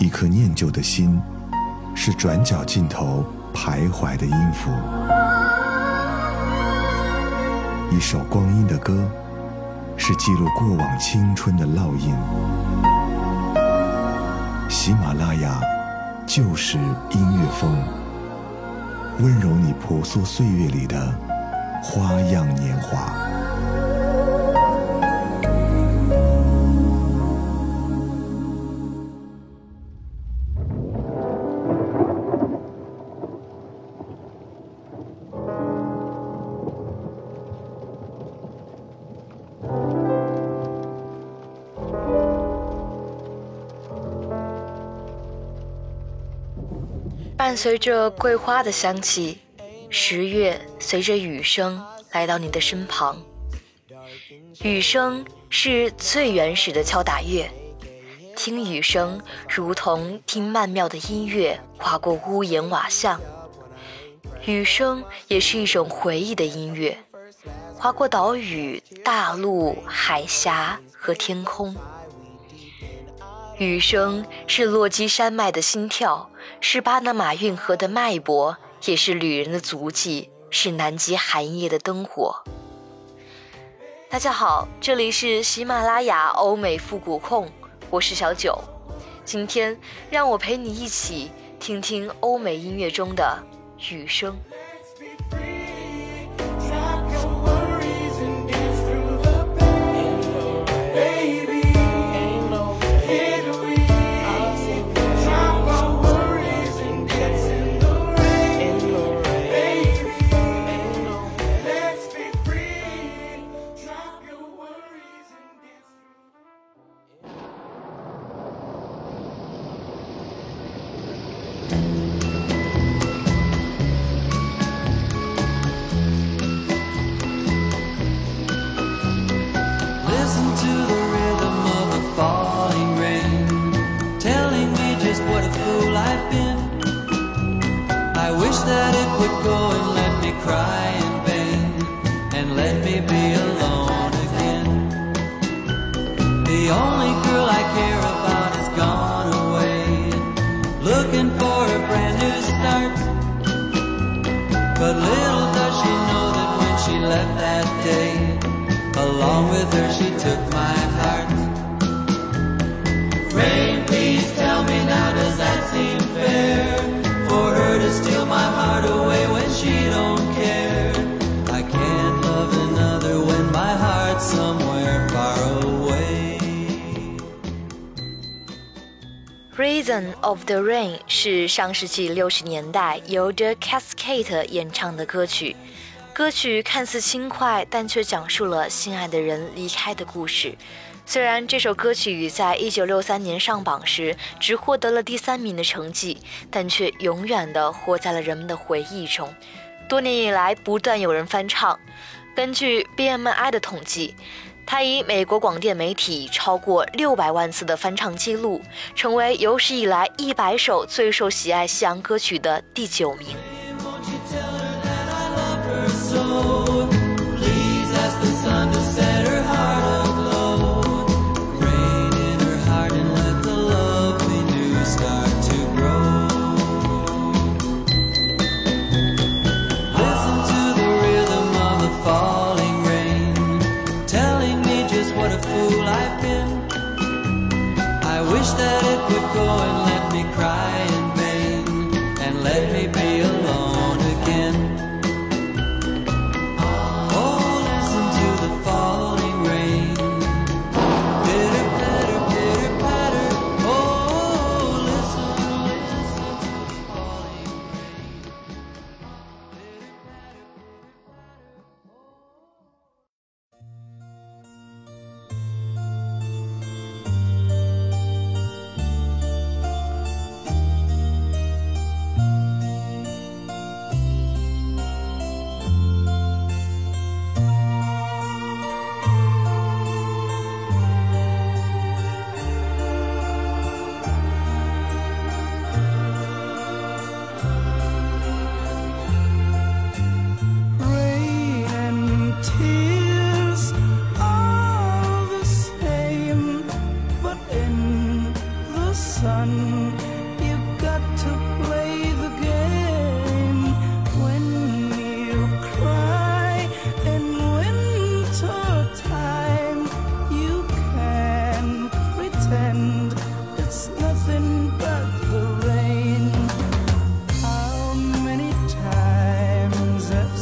一颗念旧的心，是转角尽头徘徊的音符。一首光阴的歌，是记录过往青春的烙印。喜马拉雅就是音乐风，温柔你婆娑岁月里的花样年华。 伴随着桂花的香气，10月随着雨声来到你的身旁。雨声是最原始的敲打乐，听雨声如同听曼妙的音乐划过屋檐瓦巷。雨声也是一种回忆的音乐，划过岛屿、大陆、海峡和天空。雨声是落基山脉的心跳，是巴拿马运河的脉搏，也是旅人的足迹，是南极寒夜的灯火。大家好，这里是喜马拉雅欧美复古控，我是小九。今天让我陪你一起听听欧美音乐中的雨声。 That it would go and let me cry in vain and let me be alone again. The only girl I care about has gone away, looking for a brand new start. But little does she know that when she left that day, along with her she took my heart. Rain, please tell me now, does that seem fair?For her to steal my heart away when she don't care. I can't love another when my heart's somewhere far away. Rhythm of the Rain 是上世纪60年代由 The Cascade 演唱的歌曲。歌曲看似轻快，但却讲述了心爱的人离开的故事。虽然这首歌曲在1963年上榜时只获得了第3名的成绩，但却永远地活在了人们的回忆中。多年以来，不断有人翻唱。根据 BMI 的统计，它以美国广电媒体超过600万次的翻唱记录，成为有史以来100首最受喜爱西洋歌曲的第9名。 That it would go and let me cry in vain and let me be alone again. Oh, listen to the falling rain. Pitter patter, pitter patter. Oh, listen, listen to the falling rain. 《 the sun, you've got to play the game. When you cry in winter time, you can pretend it's nothing but the rain. How many times I've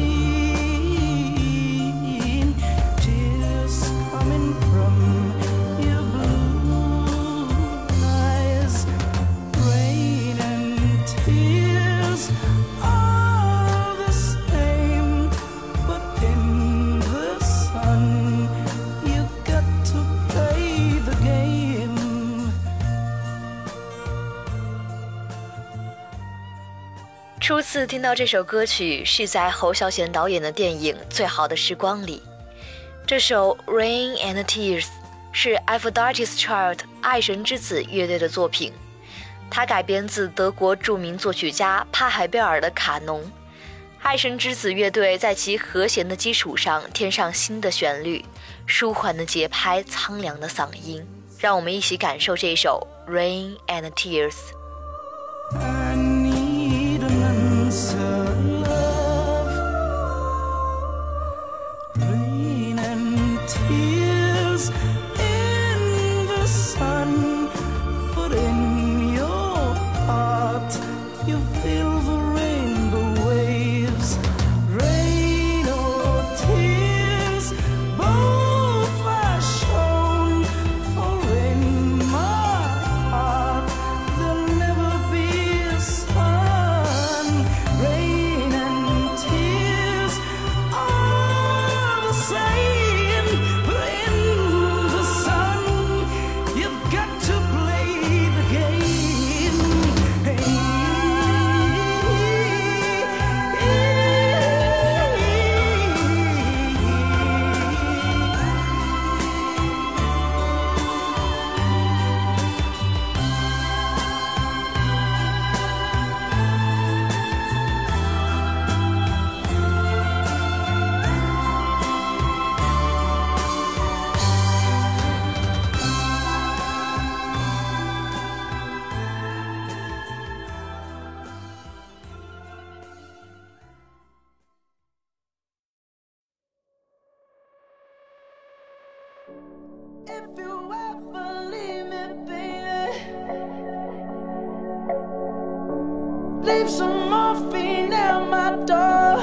seen tears coming from your blue eyes. Rain and tears are the same, but in the sun, you've got to play the game. 初次听到这首歌曲是在侯孝贤导演的电影《最好的时光》里。这首 Rain and Tears 是 Aphrodite's Child 爱神之子乐队的作品，它改编自德国著名作曲家帕海贝尔的《卡农》。爱神之子乐队在其和弦的基础上添上新的旋律，舒缓的节拍，苍凉的嗓音，让我们一起感受这首 Rain and Tears。I need an answer, love. Rain and tears in the sun, but in your heart you feel the rainbow waves. Rain or tears, both are shown, for in my heart there'll never be a sun. Rain and tears are the same, but in the sun you've got to play the game. If you ever leave me, baby, leave some morphine at my door.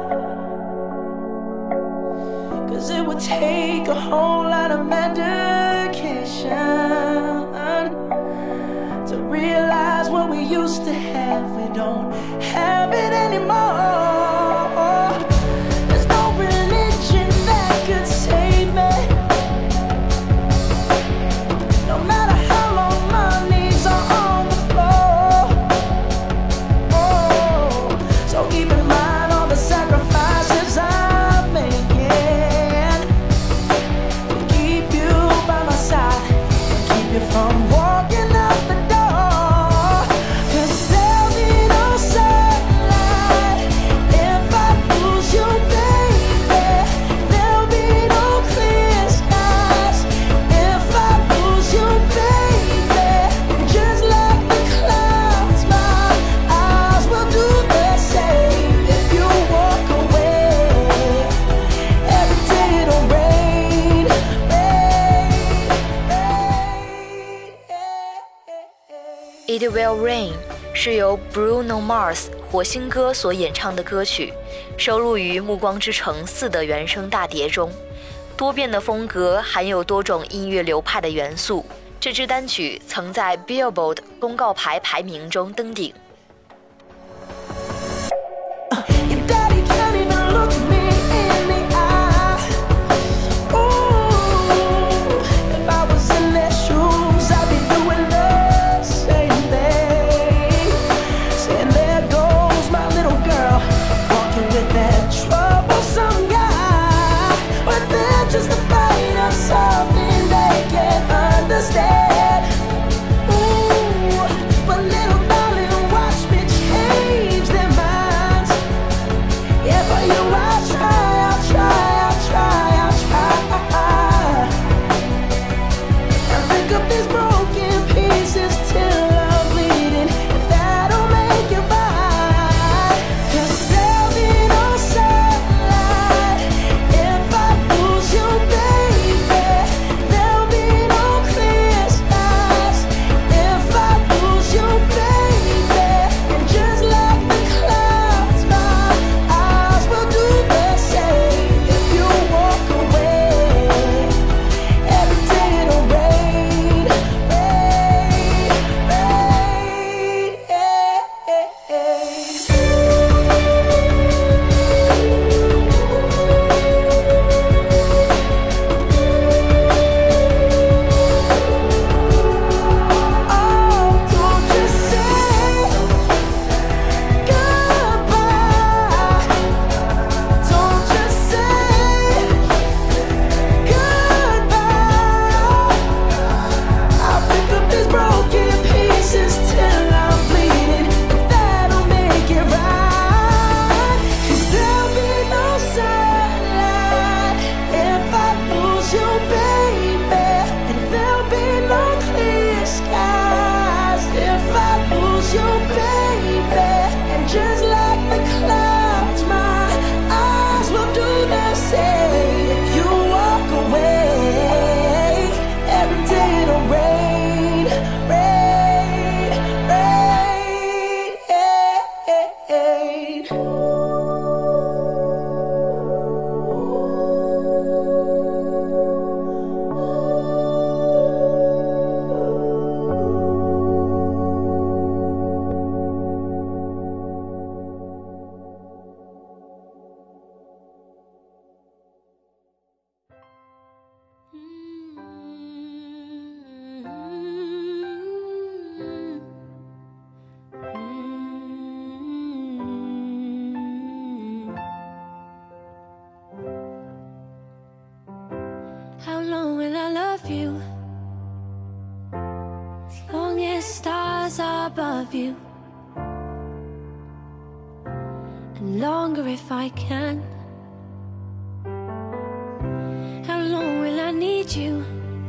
'Cause it would take a whole lot of medication to realize what we used to have, we don't have it anymore. There's no religion that could save me. No matter how long my knees are on the floor. Oh, so keep in mind all the sacrifices I'm making to keep you by my side and keep you from walking out the door. 'Cause there'll be no sunlight if I lose you, baby. There'll be no clear skies if I lose you, baby. Just like the clouds, my eyes will do the same if you walk away. Every day it'll rain, It Will Rain 是由 Bruno Mars 火星哥所演唱的歌曲，收录于《暮光之城4》的原声大碟中。多变的风格含有多种音乐流派的元素，这支单曲曾在 Billboard 公告牌排名中登顶。 Your daddy can't even look me in the eye. Ooh, if I was in their shoes, I'd be doing the same thing. Saying there goes my little girl, walking with that troublesome guy. But they're just afraid of something they can't understand. Ooh, but little darling, why stars above you, and longer if I can. How long will I need you?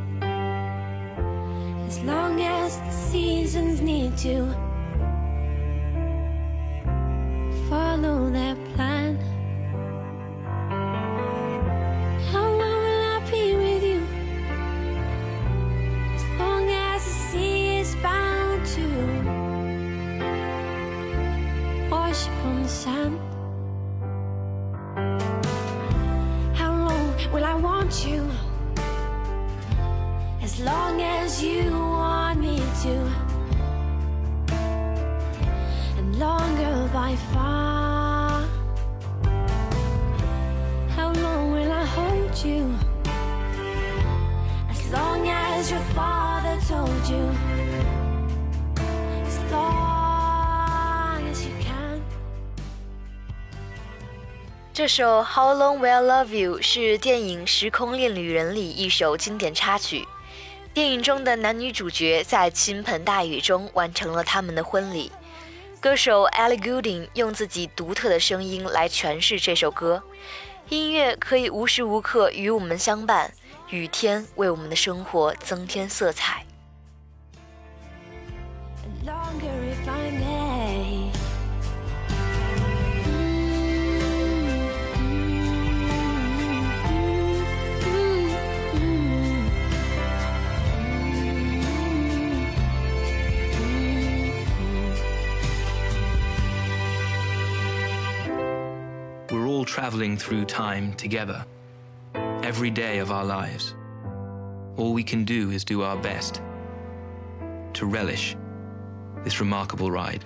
As long as the seasons need to follow their plan. How long will I be with you? As long as the sea is bound to wash upon the sand. How long will I want you? As long as you want me to, and longer by far. How long will I hold you? As long as your father told you, as long as you can. 这首 How Long Will I Love You 是电影《时空恋旅人》里一首经典插曲。电影中的男女主角在倾盆大雨中完成了他们的婚礼。歌手 Ellie Goulding 用自己独特的声音来诠释这首歌。音乐可以无时无刻与我们相伴，雨天为我们的生活增添色彩。 We're all traveling through time together, every day of our lives. All we can do is do our best to relish this remarkable ride.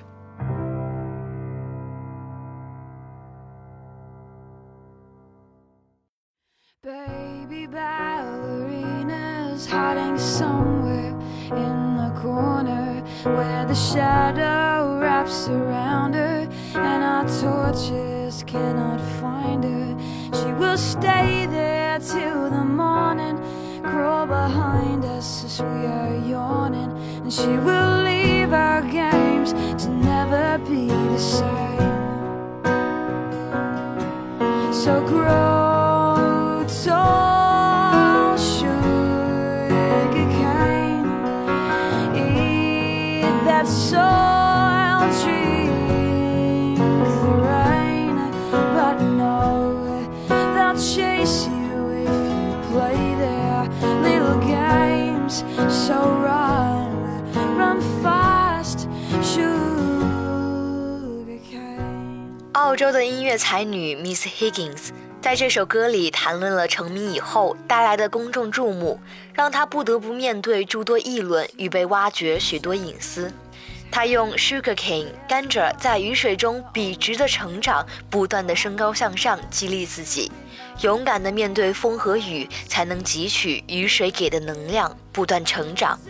Baby ballerinas hiding somewhere in the corner where the shadow wraps around her and our torches cannot find her. She will stay there till the morning, crawl behind us as we are yawning, and she will leave our games to never be the same. So grow tall, sugar cane, eat that soil, drink the rain, but no, they'll chase you if you play their little games. So run fast, sugar cane. 澳洲的音乐才女 Miss Higgins 在这首歌里谈论了成名以后带来的公众注目，让她不得不面对诸多议论与被挖掘许多隐私。她用 sugarcane 甘蔗在雨水中笔直的成长，不断的升高向上，激励自己，勇敢的面对风和雨，才能汲取雨水给的能量，不断成长。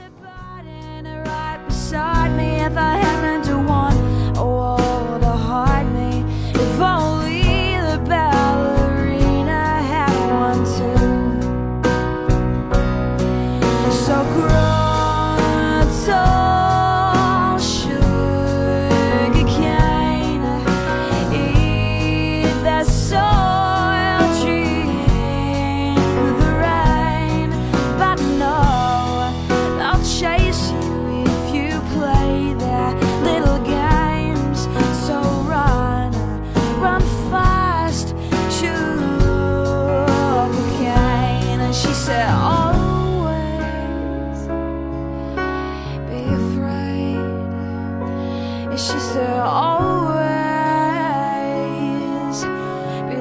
She said, always be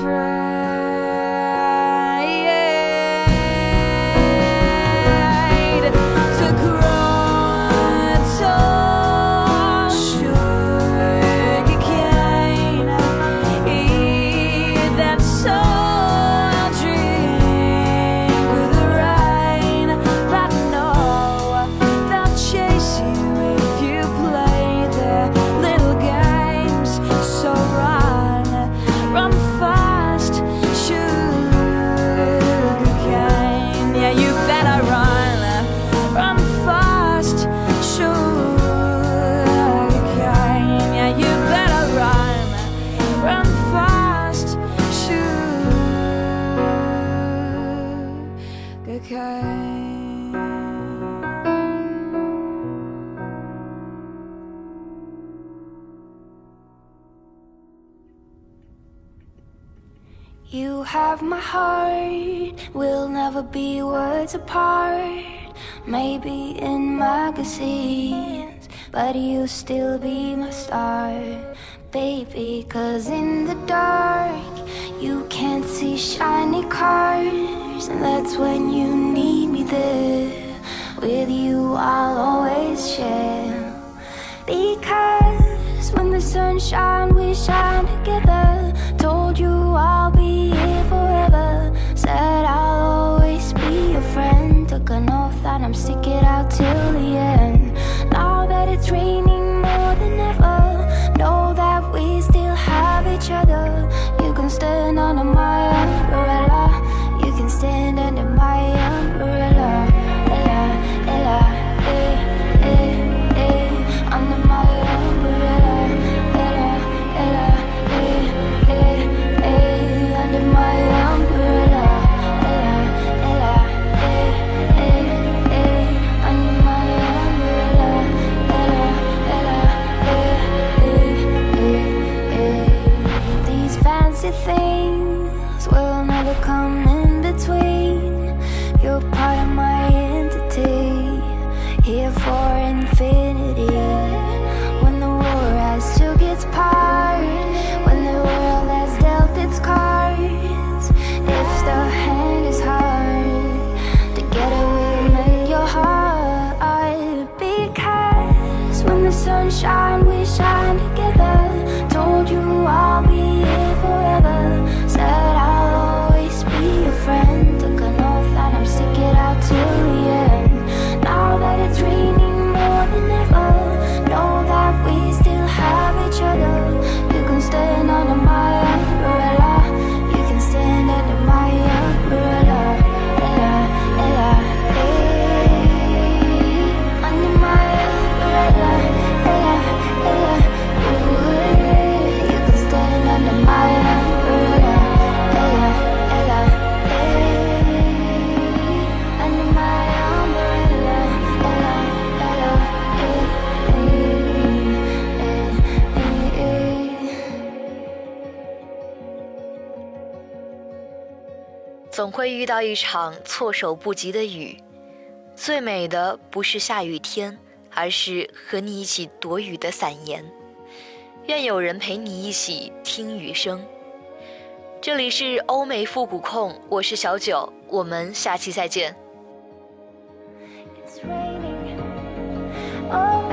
afraid to grow tall, sugarcane, eat that soil, drink the rain, but no, they'll chase you if you play little guy. You have my heart, we'll never be words apart. Maybe in magazines, but you still be my star, baby. 'Cause in the dark, you can't see shiny cars, and that's when you need me there. With you I'll always share, because when the sun shines we shine together. Told you I'll be here forever, said I'll always be your friend. Took an oath that I'm stick it out till the end. Now that it's raining more than ever, know that we still have each other. You can stand under my umbrella, you can stand under my umbrella. Ella, Ella, eh, eh, eh, under my umbrella. Ella, Ella, eh, eh, eh, under my umbrella. Ella, Ella, eh, eh, eh, under my umbrella. Ella, Ella, eh, eh, eh, eh. These fancy things will never come in between. You're part of my entity, here for infinity. When the war has took its part, when the world has dealt its cards, if the hand is hard, together we'll mend your heart. Because when the sun shines we shine together. Told you I'll be here forever, said I'll always be your friend. Took an oath that I'm stick it out till the end. Now that it's raining more than ever, know that we still have each other. You can stand under my umbrella, you can stand under my umbrella. Ella, Ella, eh, under my umbrella. Ella, Ella, ooh, you can stand under my umbrella. Ella, Ella, eh, under my umbrella. Ella, Ella, eh, eh, eh, eh. 总会遇到一场措手不及的雨，最美的不是下雨天，而是和你一起躲雨的伞言。愿有人陪你一起听雨声。这里是欧美复古控，我是小九，我们下期再见。 It's raining. Oh,